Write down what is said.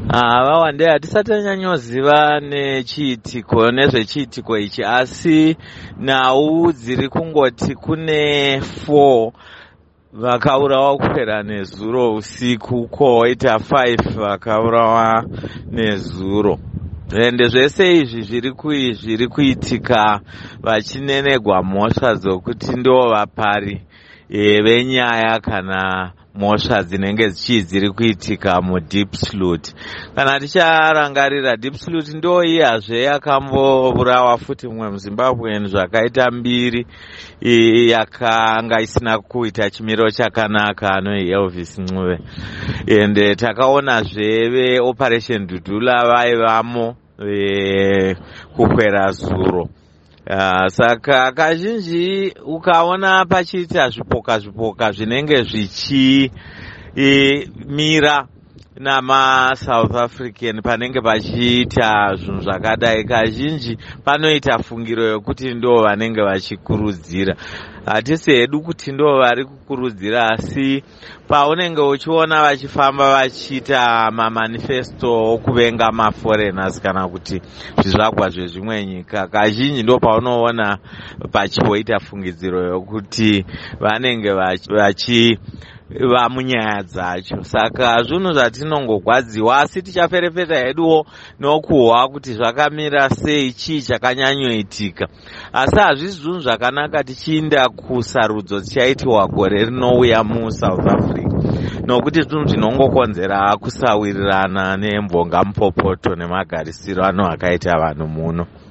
Vawande hatisati tanyanyoziva nezvechiitiko ichi, asi nhau dziri kungoti kune 4 vakaurawa kupera nezuro usiku, koita 5 vakaurawa nezuro. Ende zvese izvi zviri kuitika vachinenegwa mhosva dzokuti ndo vapari venyaya kana mhosva dzinenge dziri kuitika muDeep Sloot. Kana ticharangarira, Deep Sloot ndo iyazve yakambovurawa futi mumwe muZimbabwean zvakaita 2 yakanga isina kuita chimiro chakanaka, anoi Elvis Ncube. Ende takaonazve veOperation Dudula vaivamo kukwera zuro. Saka kazhinji ukaona pachiita zvipoka zvinenge zvichimira namaSouth African panenge pachiita zvinhu zvakadai, kazhinji panoita fungiro yokuti ndo vanenge vachikurudzira. Hatisi hedu kuti ndo vari kukurudzira, asi paunenge uchiona vachifamba vachiita mamanifesto okuvenga maforeigners kana kuti zvizvagwa zvezvimwe nyika, kazhinji ndo paunoona pachiita fungidziro yokuti vanenge vachiva munyaya dzacho. Saka zvinhu zvatinongogwadziwa, asi tichaperepeta heduwo nokuhwa kuti zvakamira sei, chii chakanyanyoitika. Asi hazvisi zvinhu zvakanaka tichiinda kusarudzo dzichaitiwa gore rinouya muSouth Africa, nokuti zvinhu zvinongokonzera kusawirirana nembonga mupopoto nemagarisiro ano akaita vanhu muno.